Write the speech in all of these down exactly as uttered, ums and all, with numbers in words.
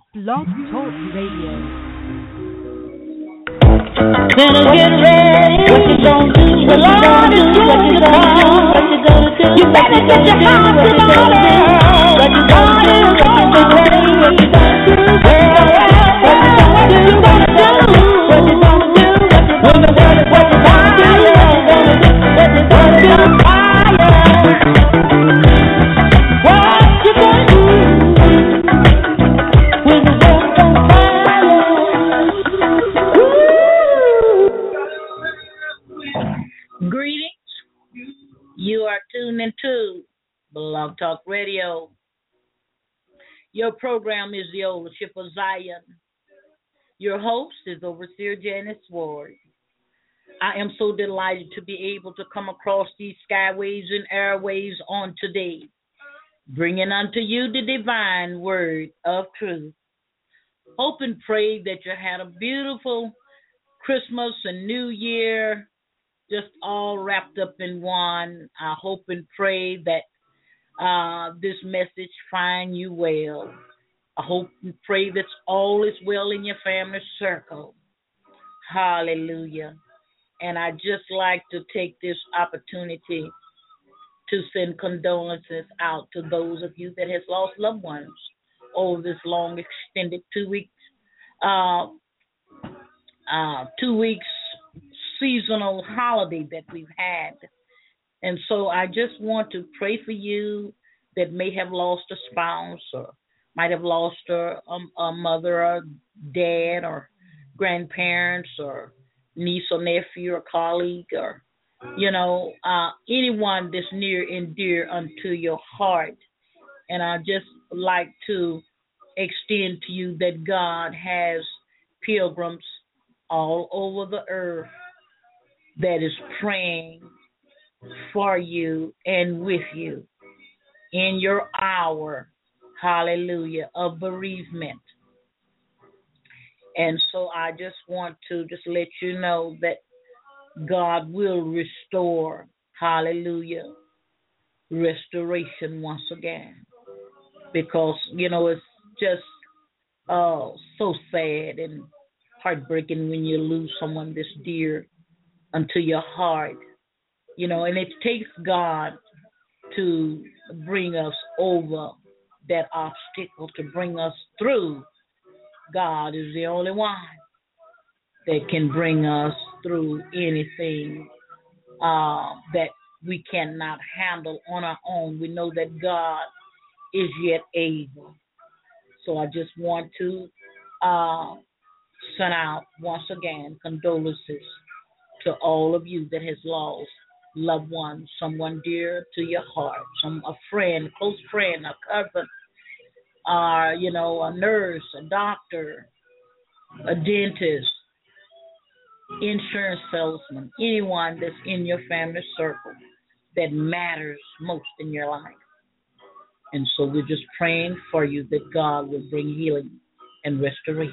Blog Talk Radio. Better get ready. What you gonna do? What you gonna do? What you gonna do? What you gonna do? You better get your house in order. What you gonna do? What you gonna do? What you gonna do? Well, well, what you gonna do? What you gonna do? What you gonna do? What you gonna do? What you gonna do? What you gonna do? What you gonna do? Tuned into Blog Talk Radio. Your program is the Ownership of Zion. Your host is Overseer Janice Ward. I am so delighted to be able to come across these skyways and airways on today, bringing unto you the divine word of truth. Hope and pray that you had a beautiful Christmas and New Year, just all wrapped up in one. I hope and pray that uh, this message find you well. I hope and pray that all is well in your family circle. Hallelujah. And I just like to take this opportunity to send condolences out to those of you that has lost loved ones over this long extended two weeks, uh, uh, two weeks seasonal holiday that we've had. And so I just want to pray for you that may have lost a spouse or might have lost a, a, a mother or dad or grandparents or niece or nephew or colleague or, you know, uh, anyone that's near and dear unto your heart. And I just like to extend to you that God has pilgrims all over the earth that is praying for you and with you in your hour, hallelujah, of bereavement. And so I just want to just let you know that God will restore, hallelujah, restoration once again. Because, you know, it's just uh, so sad and heartbreaking when you lose someone this dear unto your heart, you know, and it takes God to bring us over that obstacle, to bring us through. God is the only one that can bring us through anything uh, that we cannot handle on our own. We know that God is yet able. So I just want to uh, send out once again condolences to all of you that has lost loved ones, someone dear to your heart, some a friend, close friend, a cousin, uh, you know, a nurse, a doctor, a dentist, insurance salesman, anyone that's in your family circle that matters most in your life. And so we're just praying for you that God will bring healing and restoration.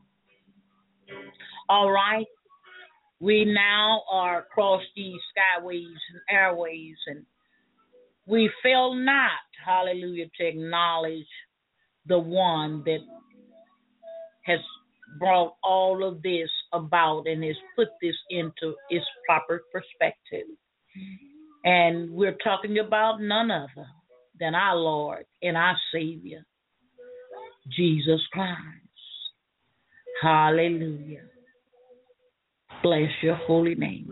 All right. We now are across these skyways and airways, and we fail not, hallelujah, to acknowledge the one that has brought all of this about and has put this into its proper perspective. And we're talking about none other than our Lord and our Savior, Jesus Christ. Hallelujah. Bless your holy name.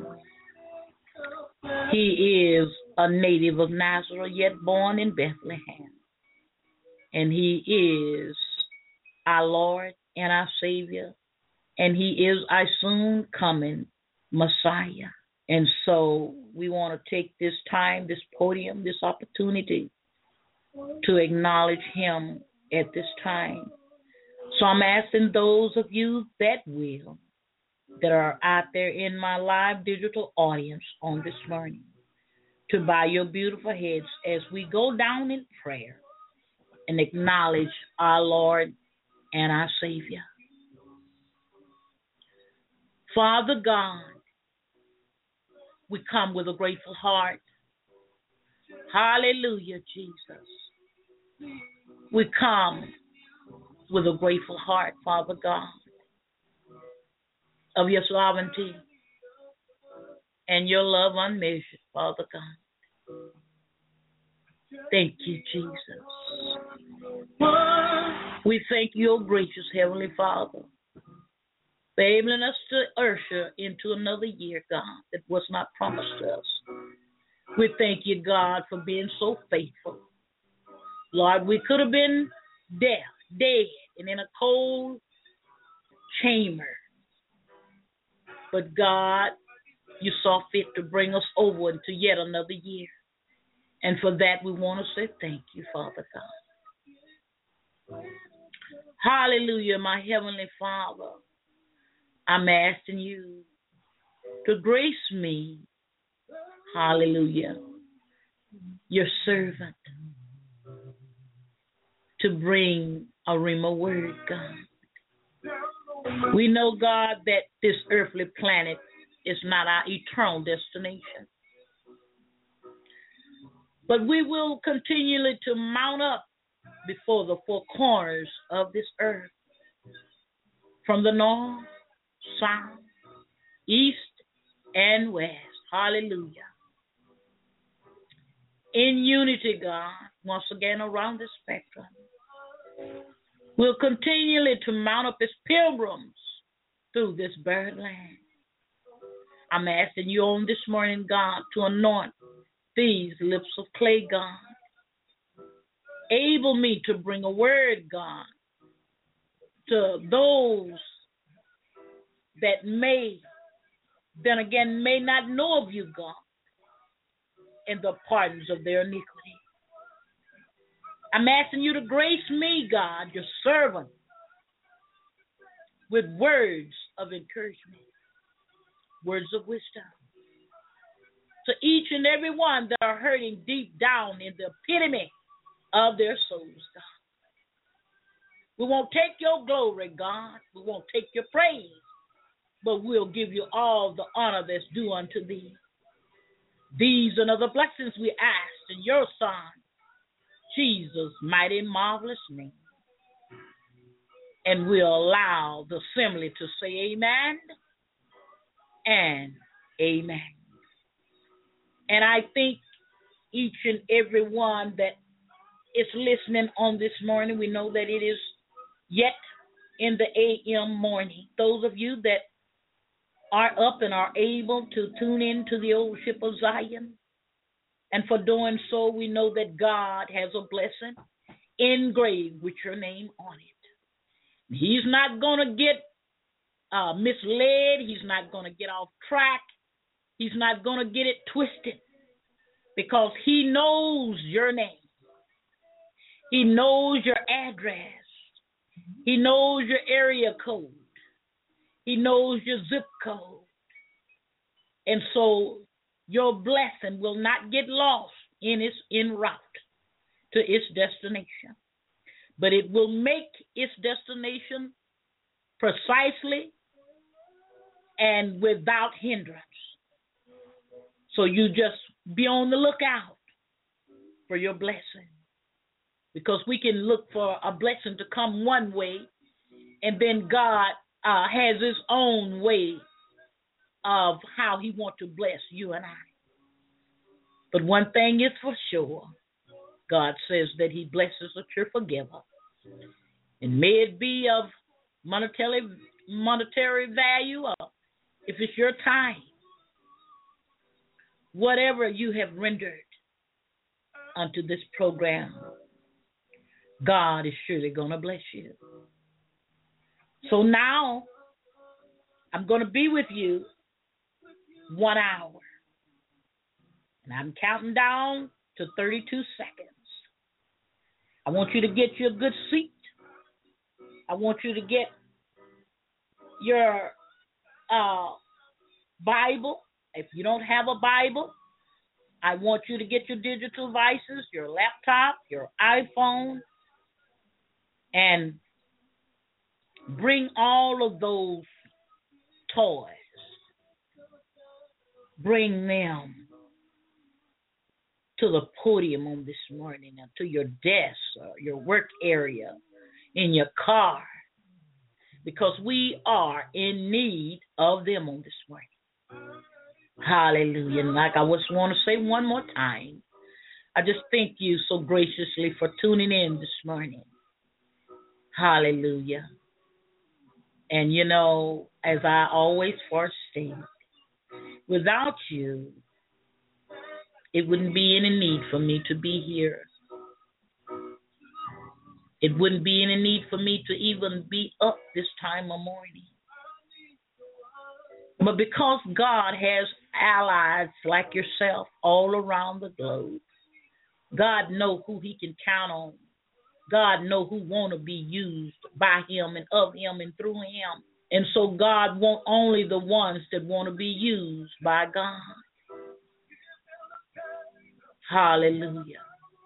He is a native of Nazareth, yet born in Bethlehem. And he is our Lord and our Savior. And he is our soon coming Messiah. And so we want to take this time, this podium, this opportunity to acknowledge him at this time. So I'm asking those of you that will, that are out there in my live digital audience on this morning, to bow your beautiful heads as we go down in prayer and acknowledge our Lord and our Savior. Father God, we come with a grateful heart. Hallelujah, Jesus. We come with a grateful heart, Father God, of your sovereignty and your love unmeasured, Father God. Thank you, Jesus. We thank you, O gracious Heavenly Father, for enabling us to usher into another year, God, that was not promised to us. We thank you, God, for being so faithful. Lord, we could have been deaf, dead, and in a cold chamber. But God, you saw fit to bring us over into yet another year. And for that, we want to say thank you, Father God. Hallelujah, my Heavenly Father. I'm asking you to grace me, hallelujah, your servant, to bring a rhema word, God. We know, God, that this earthly planet is not our eternal destination. But we will continually to mount up before the four corners of this earth, from the north, south, east, and west. Hallelujah. In unity, God, once again around the spectrum, we'll continually to mount up as pilgrims through this barren land. I'm asking you on this morning, God, to anoint these lips of clay, God. Able me to bring a word, God, to those that may, then again, may not know of you, God, and the pardons of their iniquity. I'm asking you to grace me, God, your servant, with words of encouragement, words of wisdom, to each and every one that are hurting deep down in the epitome of their souls, God. We won't take your glory, God. We won't take your praise, but we'll give you all the honor that's due unto thee. These and other blessings we ask in your Son, Jesus' mighty, marvelous name. And we'll allow the assembly to say amen and amen. And I think each and every one that is listening on this morning, we know that it is yet in the A M morning. Those of you that are up and are able to tune in to the old ship of Zion, and for doing so, we know that God has a blessing engraved with your name on it. He's not going to get uh, misled. He's not going to get off track. He's not going to get it twisted, because he knows your name. He knows your address. He knows your area code. He knows your zip code. And so your blessing will not get lost in its en route to its destination, but it will make its destination precisely and without hindrance. So you just be on the lookout for your blessing, because we can look for a blessing to come one way, and then God uh, has his own way of how he wants to bless you and I. But one thing is for sure, God says that he blesses a cheerful giver. And may it be of monetary, monetary value, or if it's your time, whatever you have rendered unto this program, God is surely going to bless you. So now, I'm going to be with you one hour. And I'm counting down to thirty-two seconds. I want you to get you a good seat. I want you to get your uh, Bible. If you don't have a Bible, I want you to get your digital devices, your laptop, your iPhone, and bring all of those toys. Bring them to the podium on this morning, or to your desk, or your work area, in your car, because we are in need of them on this morning. Hallelujah. And like I just want to say one more time, I just thank you so graciously for tuning in this morning. Hallelujah. And you know, as I always first state, without you, it wouldn't be any need for me to be here. It wouldn't be any need for me to even be up this time of morning. But because God has allies like yourself all around the globe, God knows who he can count on. God knows who want to be used by him and of him and through him. And so God wants only the ones that want to be used by God. Hallelujah.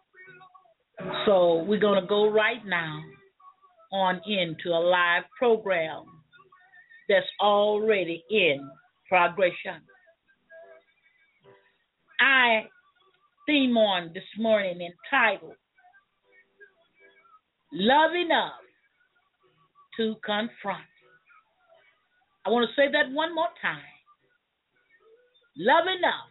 So we're going to go right now on into a live program that's already in progression. I theme on this morning entitled Love Enough to Confront. I want to say that one more time. Love enough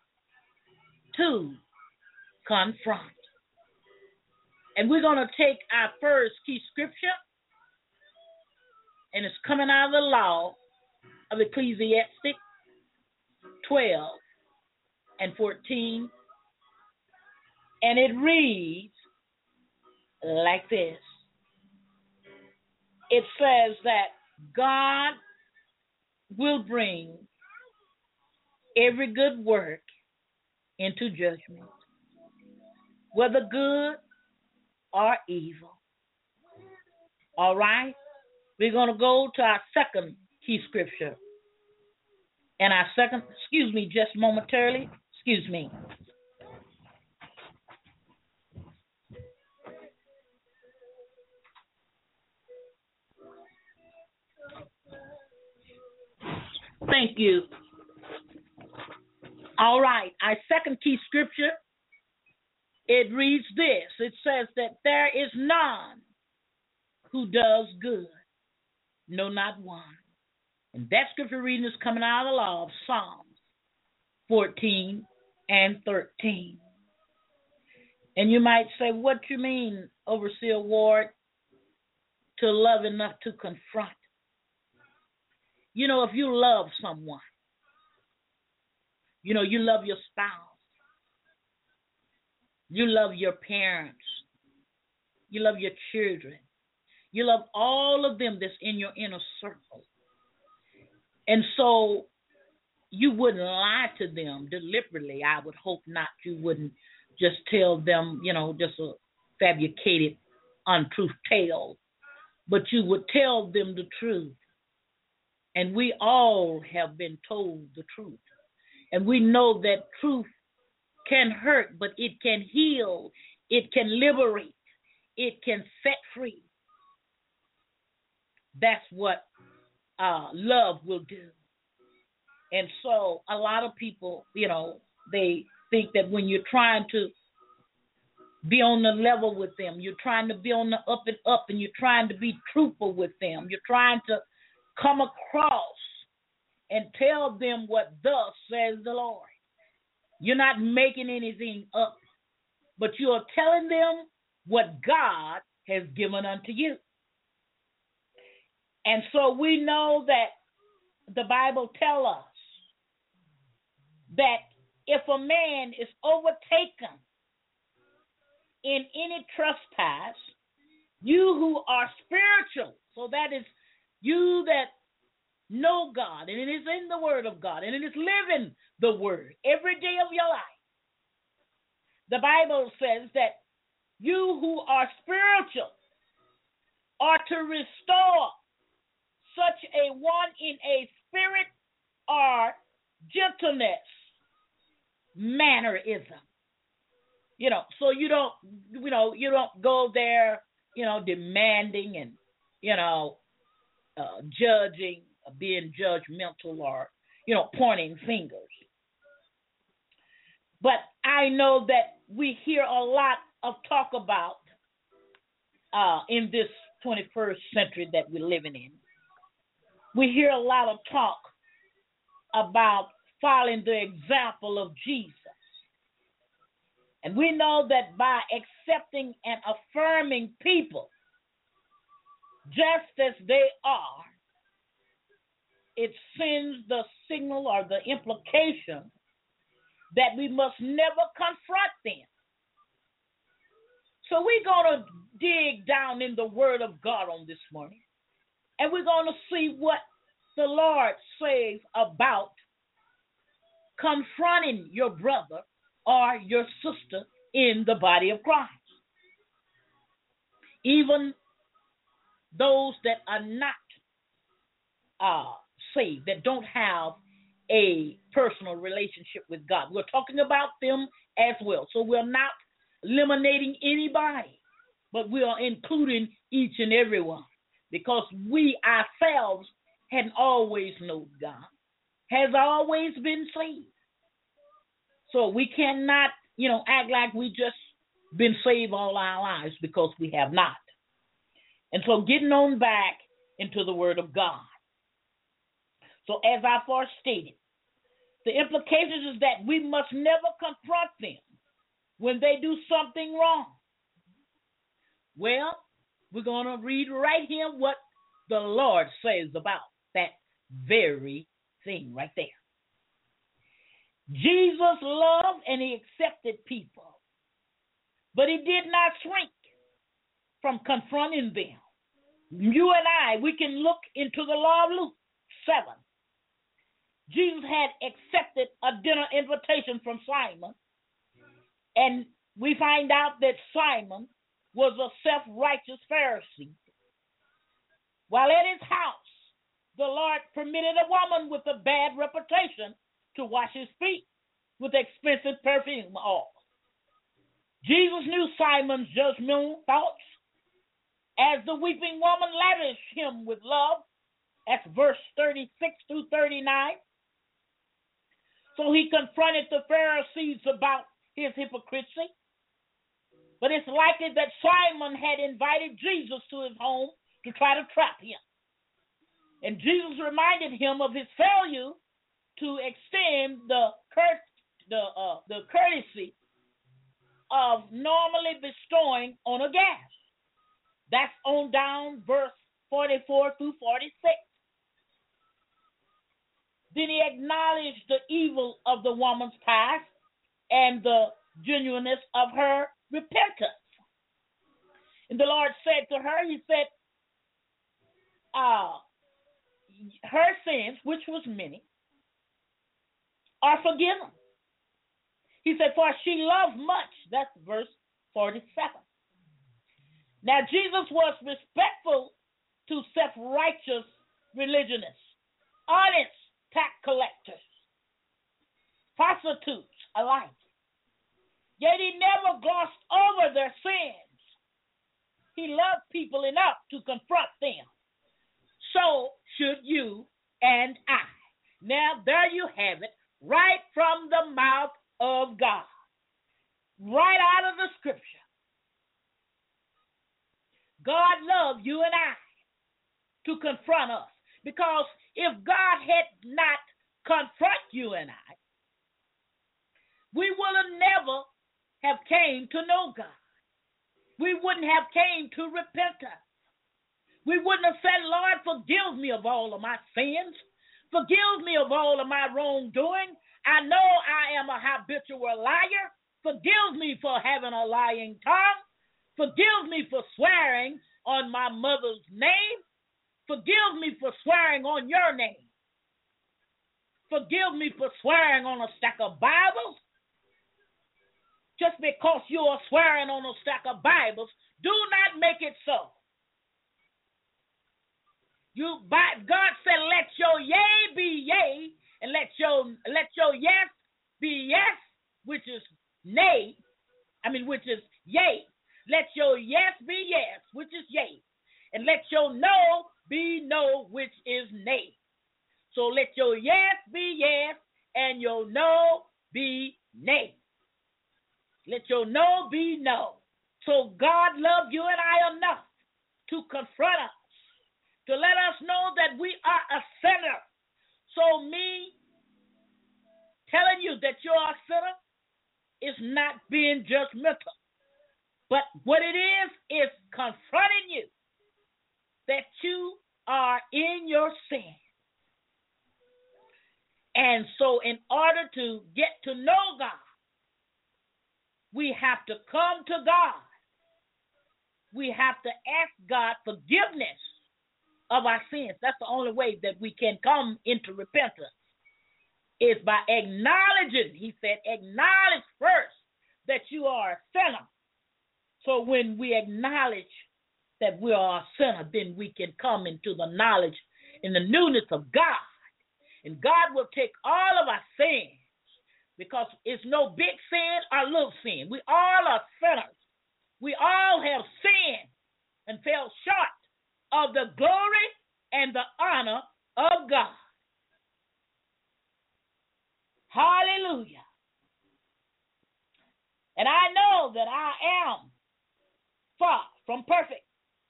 to confront. And we're going to take our first key scripture, and it's coming out of the law of Ecclesiastes twelve and fourteen. And it reads like this. It says that God will bring every good work into judgment, whether good or evil. All right? We're going to go to our second key scripture. And our second, excuse me, just momentarily, excuse me. Thank you. All right, our second key scripture, it reads this. It says that there is none who does good, no, not one. And that scripture reading is coming out of the law of Psalms fourteen and thirteen. And you might say, what you mean, Overseer Ward, to love enough to confront? You know, if you love someone, you know, you love your spouse, you love your parents, you love your children, you love all of them that's in your inner circle. And so you wouldn't lie to them deliberately. I would hope not. You wouldn't just tell them, you know, just a fabricated, untruth tale, but you would tell them the truth. And we all have been told the truth. And we know that truth can hurt, but it can heal. It can liberate. It can set free. That's what uh, love will do. And so a lot of people, you know, they think that when you're trying to be on the level with them, you're trying to be on the up and up, and you're trying to be truthful with them, you're trying to come across and tell them what thus says the Lord. You're not making anything up, but you are telling them what God has given unto you. And so we know that the Bible tells us that if a man is overtaken in any trespass, you who are spiritual, so that is you that know God, and it is in the Word of God, and it is living the Word every day of your life. The Bible says that you who are spiritual are to restore such a one in a spirit or gentleness, mannerism. You know, so you don't, you know, you don't go there, you know, demanding and, you know, uh, judging, uh, being judgmental, or, you know, pointing fingers. But I know that we hear a lot of talk about uh, in this twenty-first century that we're living in, we hear a lot of talk about following the example of Jesus. And we know that by accepting and affirming people just as they are, it sends the signal or the implication that we must never confront them. So we're going to dig down in the Word of God on this morning, and we're going to see what the Lord says about confronting your brother or your sister in the body of Christ. Even those that are not uh, saved, that don't have a personal relationship with God. We're talking about them as well. So we're not eliminating anybody, but we are including each and every one, because we ourselves hadn't always known God, has always been saved. So we cannot, you know, act like we just been saved all our lives, because we have not. And so getting on back into the Word of God. So as I first stated, the implications is that we must never confront them when they do something wrong. Well, we're going to read right here what the Lord says about that very thing right there. Jesus loved and he accepted people, but he did not shrink from confronting them. You and I, we can look into the law of Luke seven. Jesus had accepted a dinner invitation from Simon, and we find out that Simon was a self-righteous Pharisee. While at his house, the Lord permitted a woman with a bad reputation to wash his feet with expensive perfume oil. Jesus knew Simon's judgmental thoughts. As the weeping woman lavished him with love, that's verse thirty-six through thirty-nine. So he confronted the Pharisees about his hypocrisy. But it's likely that Simon had invited Jesus to his home to try to trap him. And Jesus reminded him of his failure to extend the cur- the uh, the courtesy of normally bestowing on a guest. That's on down verse forty-four through forty-six. Then he acknowledged the evil of the woman's past and the genuineness of her repentance. And the Lord said to her, he said, uh, her sins, which was many, are forgiven. He said, for she loved much. That's verse forty-seven. Now, Jesus was respectful to self-righteous religionists, honest tax collectors, prostitutes alike. Yet he never glossed over their sins. He loved people enough to confront them. So should you and I. Now, there you have it, right from the mouth of God, right out of the scripture. God loved you and I to confront us, because if God had not confront you and I, we would have never have came to know God. We wouldn't have came to repentance. We wouldn't have said, Lord, forgive me of all of my sins. Forgive me of all of my wrongdoing. I know I am a habitual liar. Forgive me for having a lying tongue. Forgive me for swearing on my mother's name. Forgive me for swearing on your name. Forgive me for swearing on a stack of Bibles. Just because you are swearing on a stack of Bibles, do not make it so. You, by, God said, let your yea be yea, and let your let your yes be yes, which is nay. I mean, which is yea. Let your yes be yes, which is yea. And let your no be no, which is nay. So let your yes be yes, and your no be nay. Let your no be no. So God loved you and I enough to confront us, to let us know that we are a sinner. So me telling you that you're a sinner is not being judgmental. But what it is, is confronting you that you are in your sin. And so in order to get to know God, we have to come to God. We have to ask God forgiveness of our sins. That's the only way that we can come into repentance, is by acknowledging, he said, acknowledge first that you are a sinner. So when we acknowledge that we are a sinner, then we can come into the knowledge in the newness of God. And God will take all of our sins, because it's no big sin or little sin. We all are sinners. We all have sinned and fell short of the glory and the honor of God. Hallelujah. And I know that I am far from perfect.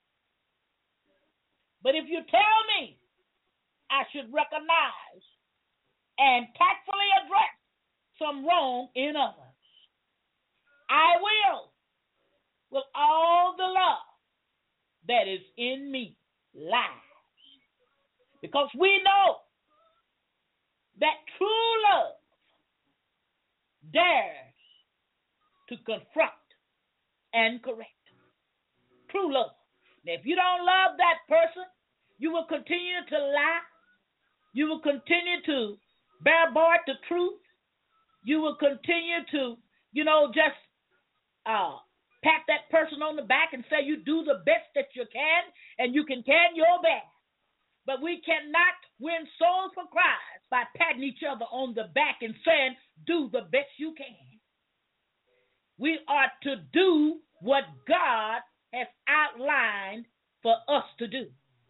But if you tell me I should recognize and tactfully address some wrong in others, I will, with all the love that is in me, lies. Because we know that true love dares to confront and correct. True love. Now, if you don't love that person, you will continue to lie. You will continue to barbar the truth. You will continue to, you know, just uh, pat that person on the back and say you do the best that you can, and you can can your best. But we cannot win souls for Christ by patting each other on the back and saying, do the best you can. We are to do what God has outlined for us to do.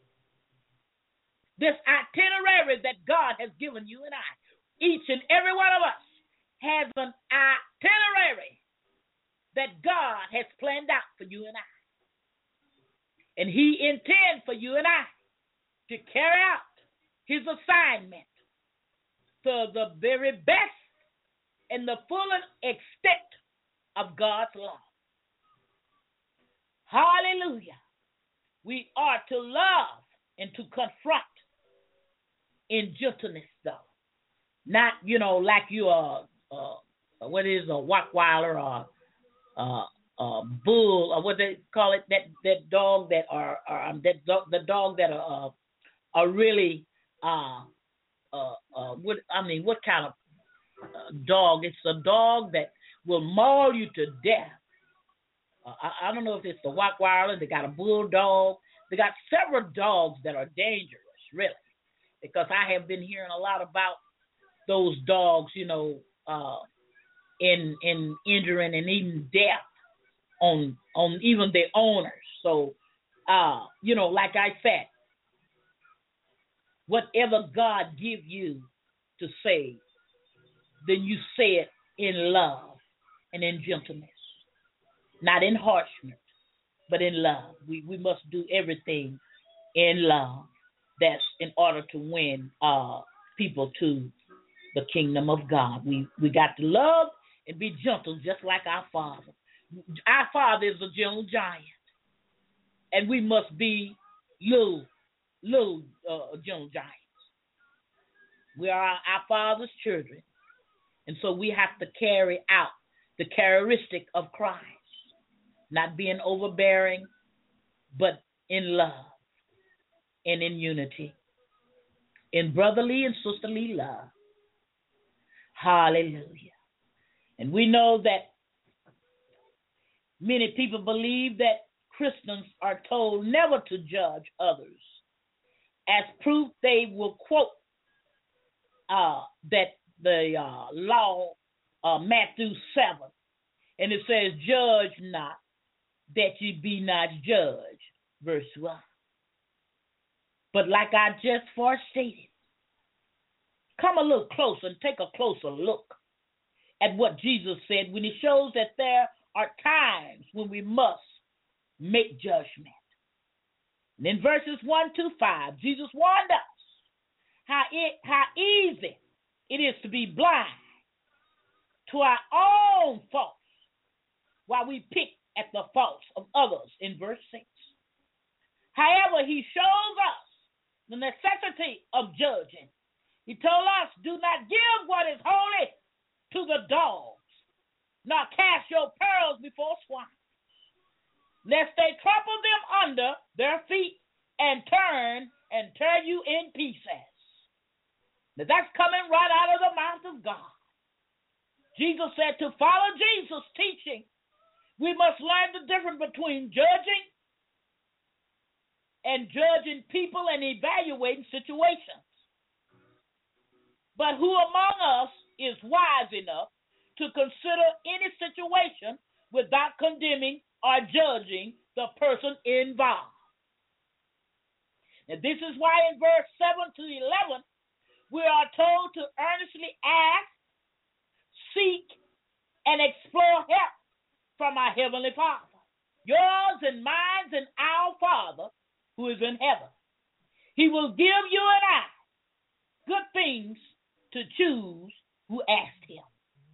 This itinerary that God has given you and I, each and every one of us has an itinerary that God has planned out for you and I. And he intends for you and I to carry out his assignment to the very best and the full extent of God's law. Hallelujah. We are to love and to confront in gentleness, though. Not, you know, like you are, uh, what is a Rottweiler or uh, uh, bull, or what they call it, that, that dog that are, are um, that do, the dog that are, uh, are really, uh, uh, uh, what I mean, what kind of uh, dog? It's a dog that will maul you to death. Uh, I, I don't know if it's the Rottweiler. They got a bulldog. They got several dogs that are dangerous, really, because I have been hearing a lot about those dogs, you know, uh, in in injuring and even death on on even their owners. So, uh, you know, like I said, whatever God give you to say, then you say it in love and in gentleness, not in harshness, but in love. We we must do everything in love. That's in order to win uh, people to the kingdom of God. We we got to love and be gentle, just like our Father. Our Father is a gentle giant, and we must be little, little uh, gentle giants. We are our Father's children, and so we have to carry out the characteristic of Christ, not being overbearing, but in love and in unity, in brotherly and sisterly love. Hallelujah. And we know that many people believe that Christians are told never to judge others. As proof, they will quote uh, that the uh, law, uh, Matthew seven, and it says, judge not, that ye be not judged, verse one. But like I just forestated, come a little closer and take a closer look at what Jesus said when he shows that there are times when we must make judgment. And in verses one to five, Jesus warned us how, it, how easy it is to be blind to our own faults while we pick at the faults of others in verse six. However, he shows us the necessity of judging. He told us, do not give what is holy to the dogs, nor cast your pearls before swine, lest they trample them under their feet and turn and tear you in pieces. Now that's coming right out of the mouth of God. Jesus said to follow Jesus' teaching, we must learn the difference between judging and judging people and evaluating situations. But who among us is wise enough to consider any situation without condemning or judging the person involved? Now, this is why in verse seven to eleven, we are told to earnestly ask, seek, and explore help from our Heavenly Father, yours and mine and our Father who is in heaven. He will give you and I good things to choose who asked him.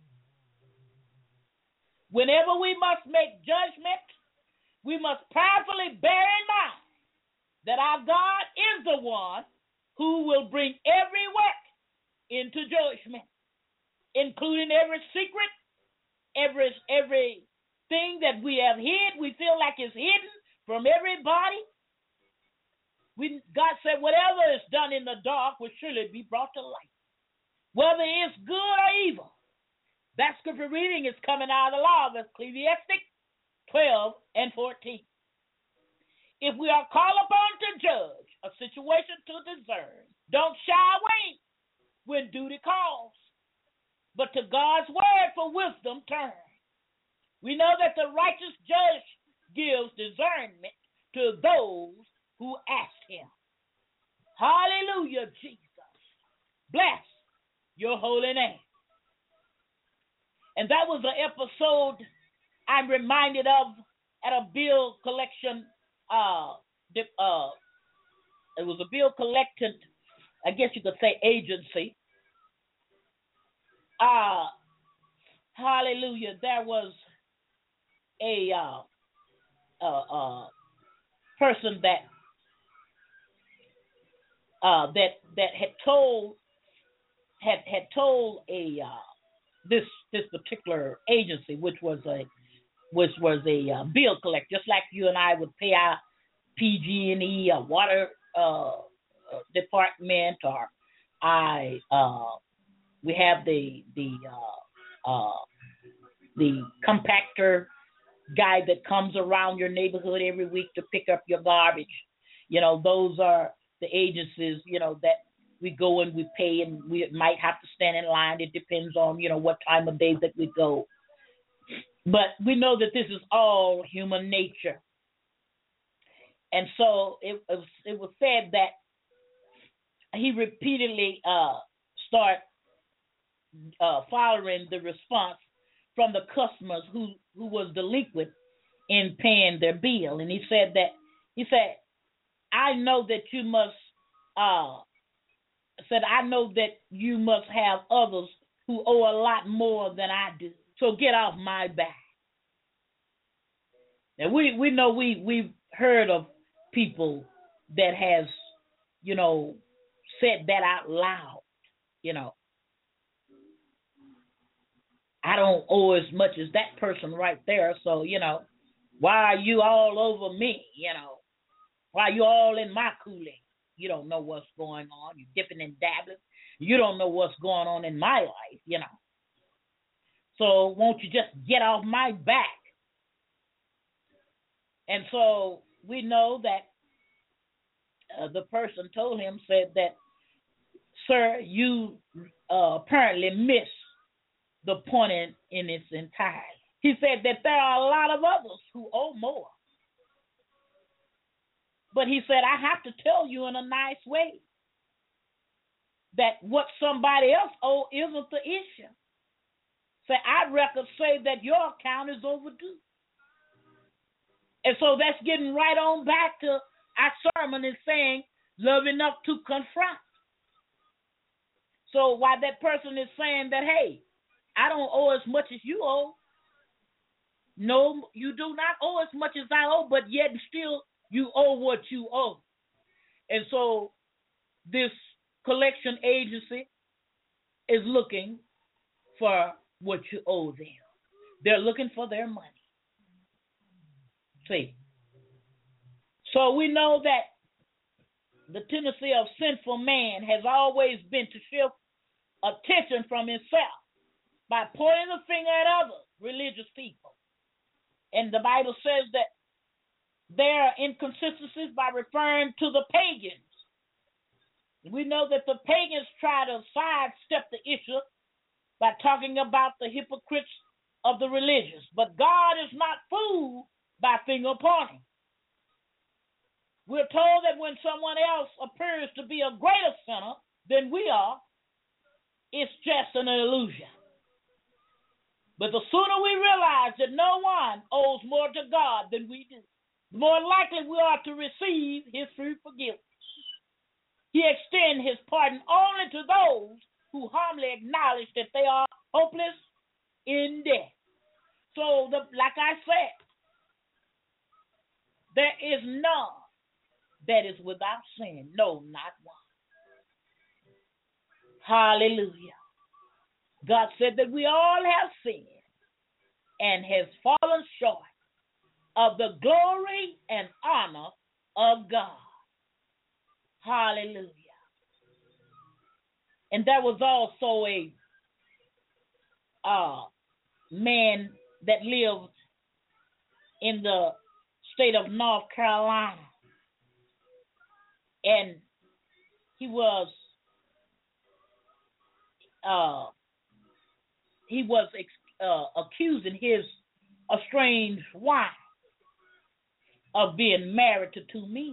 Whenever we must make judgment, we must prayerfully bear in mind that our God is the one who will bring every work into judgment, including every secret, every every thing that we have hid, we feel like is hidden from everybody. We, God said, whatever is done in the dark will surely be brought to light, whether it's good or evil. That scripture reading is coming out of the law of Ecclesiastes twelve and fourteen. If we are called upon to judge a situation to discern, don't shy away when duty calls, but to God's word for wisdom turn. We know that the righteous judge gives discernment to those who asked him. Hallelujah, Jesus. Bless your holy name. And that was an episode I'm reminded of at a bill collection. Uh, uh, it was a bill collecting, I guess you could say, agency. Uh, hallelujah. There was a uh, uh, uh, person that uh, that that had told had had told a uh, this this particular agency, which was a which was a uh, bill collector, just like you and I would pay our P G and E, a water uh, department, or I uh, we have the the uh, uh, the compactor guy that comes around your neighborhood every week to pick up your garbage. You know, those are the agencies, you know, that we go and we pay, and we might have to stand in line. It depends on, you know, what time of day that we go. But we know that this is all human nature. And so it, it, was, it was said that he repeatedly uh, start uh, following the response from the customers who, who was delinquent in paying their bill. And he said that, he said, I know that you must, uh, said, I know that you must have others who owe a lot more than I do. So get off my back. Now, we, we know we, we've heard of people that has, you know, said that out loud, you know. I don't owe as much as that person right there, so, you know, why are you all over me, you know? Why are you all in my Kool-Aid? You don't know what's going on. You're dipping and dabbling. You don't know what's going on in my life, you know. So won't you just get off my back? And so we know that uh, the person told him, said that, sir, you uh, apparently missed the point in, in its entirety. He said that there are a lot of others who owe more. But he said, I have to tell you in a nice way that what somebody else owes isn't the issue. Say, I'd rather say that your account is overdue. And so that's getting right on back to our sermon is saying love enough to confront. So while that person is saying that, hey, I don't owe as much as you owe, no, you do not owe as much as I owe, but yet still you owe what you owe. And so this collection agency is looking for what you owe them. They're looking for their money. See? So we know that the tendency of sinful man has always been to shift attention from himself by pointing the finger at other religious people. And the Bible says that there are inconsistencies by referring to the pagans. We know that the pagans try to sidestep the issue by talking about the hypocrites of the religious. But God is not fooled by finger pointing. We're told that when someone else appears to be a greater sinner than we are, it's just an illusion. But the sooner we realize that no one owes more to God than we do, the more likely we are to receive his free forgiveness. He extends his pardon only to those who humbly acknowledge that they are hopeless in death. So, the, like I said, there is none that is without sin. No, not one. Hallelujah. God said that we all have sinned and has fallen short of the glory and honor of God. Hallelujah. And there was also a uh, man that lived in the state of North Carolina. And he was uh, he was uh, accusing his estranged wife of being married to two men.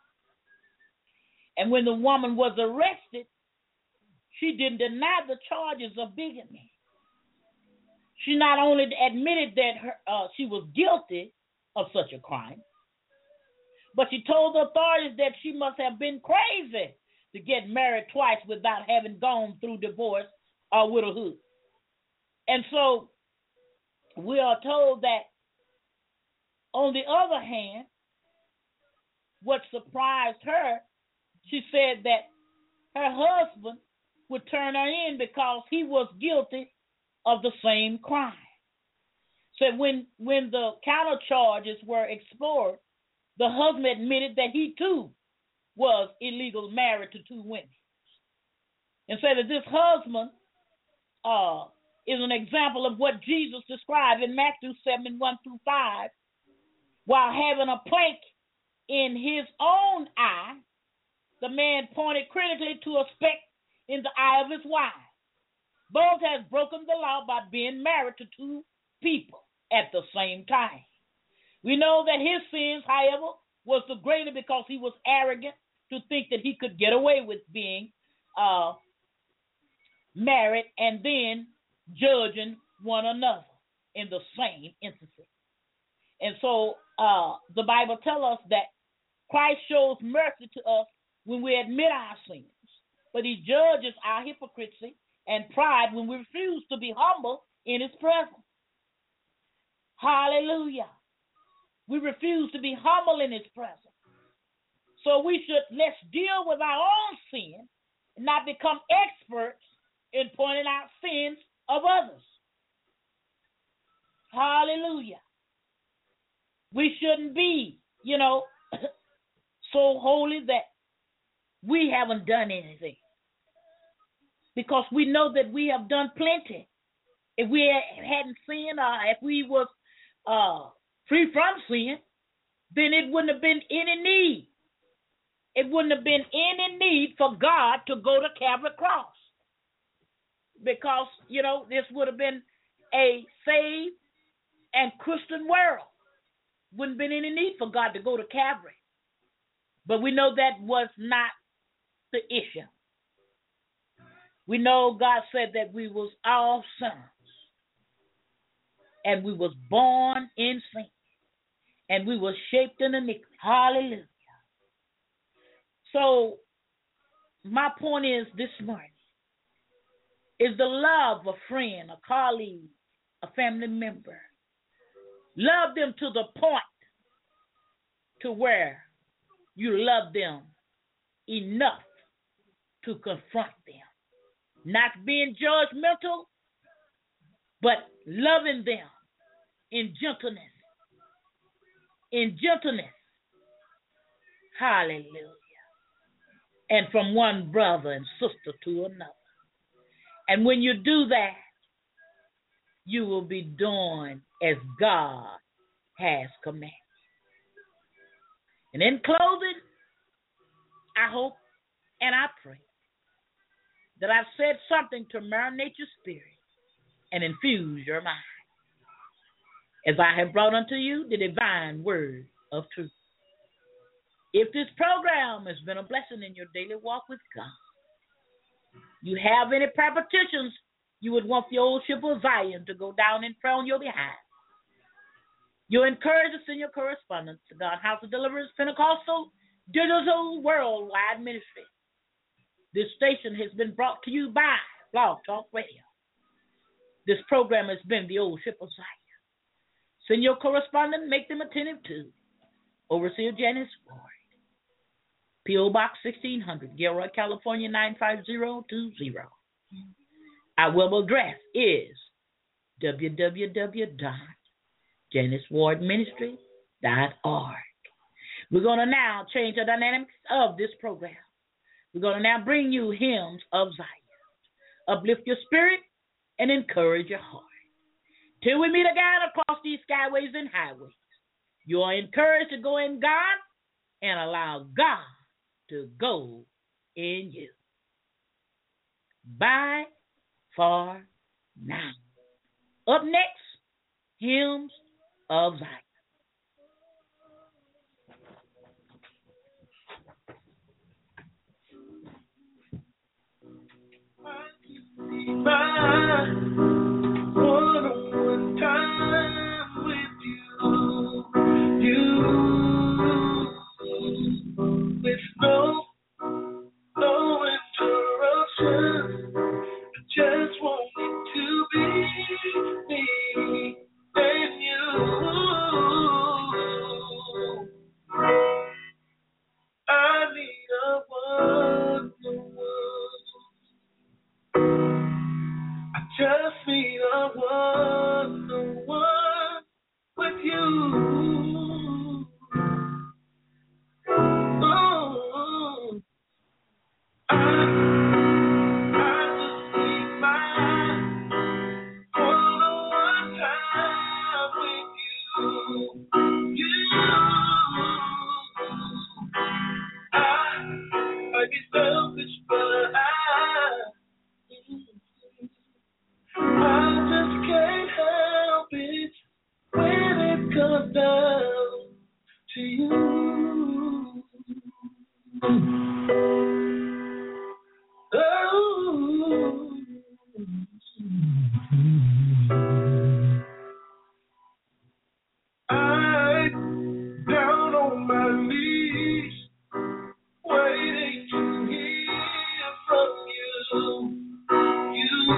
And when the woman was arrested, she didn't deny the charges of bigamy. She not only admitted that her, uh, she was guilty of such a crime, but she told the authorities that she must have been crazy to get married twice without having gone through divorce or widowhood. And so we are told that, on the other hand, what surprised her, she said that her husband would turn her in because he was guilty of the same crime. So when, when the counter charges were explored, the husband admitted that he too was illegally married to two women. And said that this husband uh, is an example of what Jesus described in Matthew seven, one through five, while having a plank in his own eye, the man pointed critically to a speck in the eye of his wife. Both has broken the law by being married to two people at the same time. We know that his sins, however, was the greater because he was arrogant to think that he could get away with being uh, married and then judging one another in the same instance. And so uh, the Bible tells us that Christ shows mercy to us when we admit our sins, but he judges our hypocrisy and pride when we refuse to be humble in his presence. Hallelujah. We refuse to be humble in his presence. So we should, let's deal with our own sin and not become experts in pointing out sins of others. Hallelujah. We shouldn't be, you know, so holy that we haven't done anything, because we know that we have done plenty. If we hadn't sinned, or if we was uh, free from sin, then it wouldn't have been any need. It wouldn't have been any need for God to go to Calvary cross, because, you know, this would have been a saved and Christian world. Wouldn't have been any need for God to go to Calvary. But we know that was not the issue. We know God said that we was all sinners, and we was born in sin, and we was shaped in iniquity. Hallelujah. So my point is this morning is the love of a friend, a colleague, a family member. Love them to the point to where you love them enough to confront them. Not being judgmental, but loving them in gentleness. In gentleness. Hallelujah. And from one brother and sister to another. And when you do that, you will be doing as God has commanded. And in closing, I hope and I pray that I've said something to marinate your spirit and infuse your mind as I have brought unto you the divine word of truth. If this program has been a blessing in your daily walk with God, you have any prayer petitions you would want the old ship of Zion to go down in prayer on your behalf, you're encouraged to send your correspondence to God House of Deliverance Pentecostal Digital Worldwide Ministry. This station has been brought to you by Blog Talk Radio. This program has been the old ship of Zion. Send your correspondence, make them attentive to Overseer Janice Ward. P O. Box sixteen hundred, Gilroy, California, nine five zero two zero. Our web address is w w w dot janice ward ministry dot org. We're going to now change the dynamics of this program. We're going to now bring you hymns of Zion. Uplift your spirit and encourage your heart. Till we meet again across these skyways and highways, you are encouraged to go in God and allow God to go in you. Bye for now. Up next, hymns of Zion. My one-on-one time with you, you, with no, no interruption. I just want it to be me and you. I need a one-on-one. I just need a one-on-one with you. Oh, I, I just need my one-on-one time with you. You, I might be selfish, but I. I just can't help it when it comes down to you. Oh, I'm down on my knees, waiting to hear from you. You.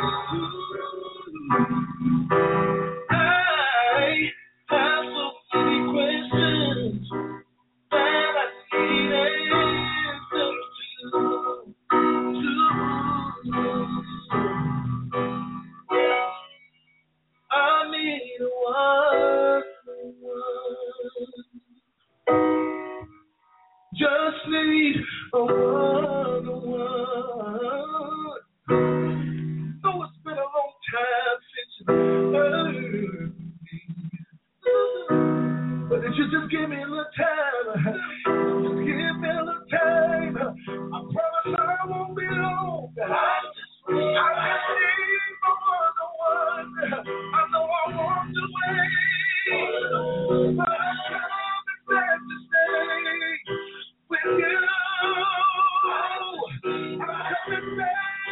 I have so many questions that I need answers to. to. I need a one-on-one. Just need a one-on-one. Oh, it's been a long time since you heard me. But if you just give me a little time, just give me a little time, I promise I won't be long. I just need, I just need my one-on-one. I know I want to wait, but I'm coming back to stay with you. I'm coming back.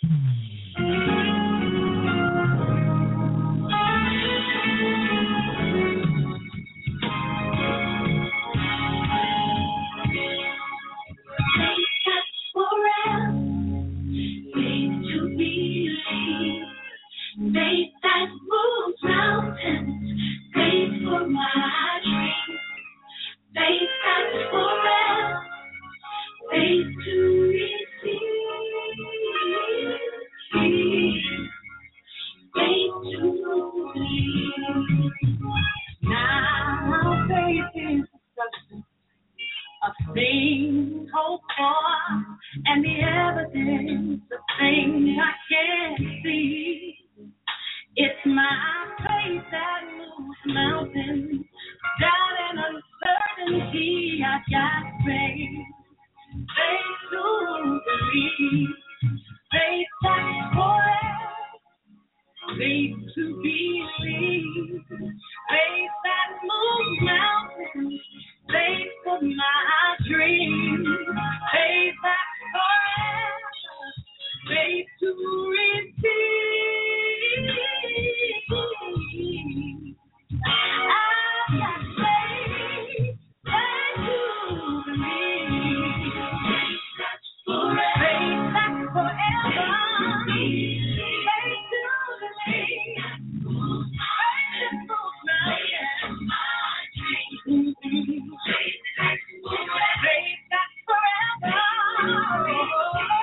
Faith that's forever.